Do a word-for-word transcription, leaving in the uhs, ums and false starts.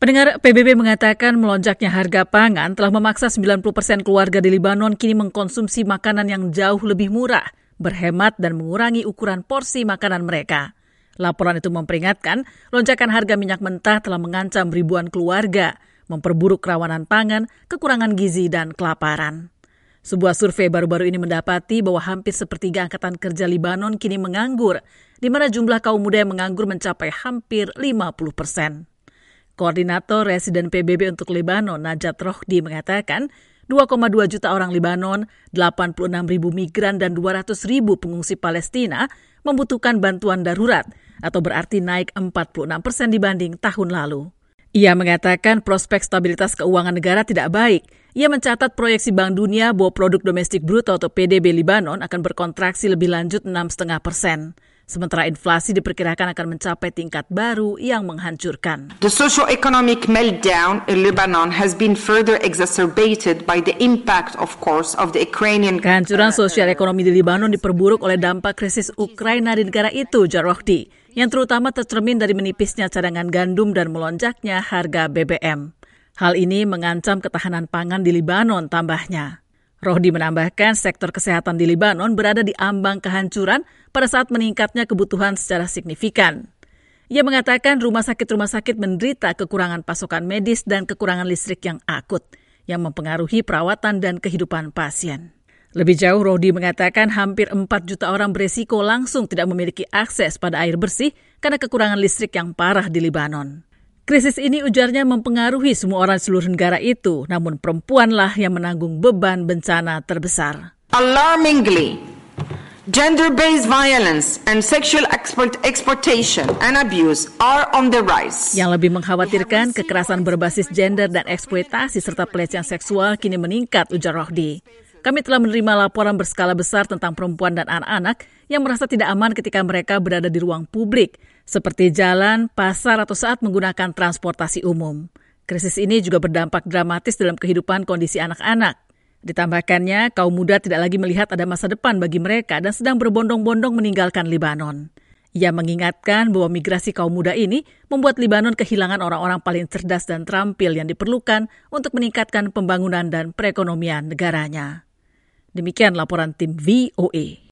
Pendengar, P B B mengatakan melonjaknya harga pangan telah memaksa sembilan puluh persen keluarga di Libanon kini mengkonsumsi makanan yang jauh lebih murah, berhemat dan mengurangi ukuran porsi makanan mereka. Laporan itu memperingatkan, lonjakan harga minyak mentah telah mengancam ribuan keluarga, memperburuk kerawanan pangan, kekurangan gizi, dan kelaparan. Sebuah survei baru-baru ini mendapati bahwa hampir sepertiga angkatan kerja Libanon kini menganggur, di mana jumlah kaum muda yang menganggur mencapai hampir lima puluh persen. Koordinator Residen P B B untuk Libanon, Najat Rohdi, mengatakan dua koma dua juta orang Libanon, delapan puluh enam ribu migran, dan dua ratus ribu pengungsi Palestina membutuhkan bantuan darurat, atau berarti naik empat puluh enam persen dibanding tahun lalu. Ia mengatakan prospek stabilitas keuangan negara tidak baik. Ia mencatat proyeksi Bank Dunia bahwa produk domestik bruto atau P D B Libanon akan berkontraksi lebih lanjut enam koma lima persen. Sementara inflasi diperkirakan akan mencapai tingkat baru yang menghancurkan. The socio-economic meltdown in Lebanon has been further exacerbated by the impact, of course, of the Ukrainian... Kehancuran sosial ekonomi di Libanon diperburuk oleh dampak krisis Ukraina di negara itu, Rohdi, yang terutama tercermin dari menipisnya cadangan gandum dan melonjaknya harga B B M. Hal ini mengancam ketahanan pangan di Libanon, tambahnya. Rohdi menambahkan sektor kesehatan di Libanon berada di ambang kehancuran pada saat meningkatnya kebutuhan secara signifikan. Ia mengatakan rumah sakit-rumah sakit menderita kekurangan pasokan medis dan kekurangan listrik yang akut, yang mempengaruhi perawatan dan kehidupan pasien. Lebih jauh, Rohdi mengatakan hampir empat juta orang beresiko langsung tidak memiliki akses pada air bersih karena kekurangan listrik yang parah di Libanon. Krisis ini ujarnya mempengaruhi semua orang di seluruh negara itu, namun perempuanlah yang menanggung beban bencana terbesar. Alarmingly, gender-based violence and sexual export, exploitation and abuse are on the rise. Yang lebih mengkhawatirkan, kekerasan berbasis gender dan eksploitasi serta pelecehan seksual kini meningkat, ujar Rohdi. Kami telah menerima laporan berskala besar tentang perempuan dan anak-anak yang merasa tidak aman ketika mereka berada di ruang publik, seperti jalan, pasar, atau saat menggunakan transportasi umum. Krisis ini juga berdampak dramatis dalam kehidupan kondisi anak-anak. Ditambahkannya, kaum muda tidak lagi melihat ada masa depan bagi mereka dan sedang berbondong-bondong meninggalkan Libanon. Ia mengingatkan bahwa migrasi kaum muda ini membuat Libanon kehilangan orang-orang paling cerdas dan terampil yang diperlukan untuk meningkatkan pembangunan dan perekonomian negaranya. Demikian laporan tim V O A.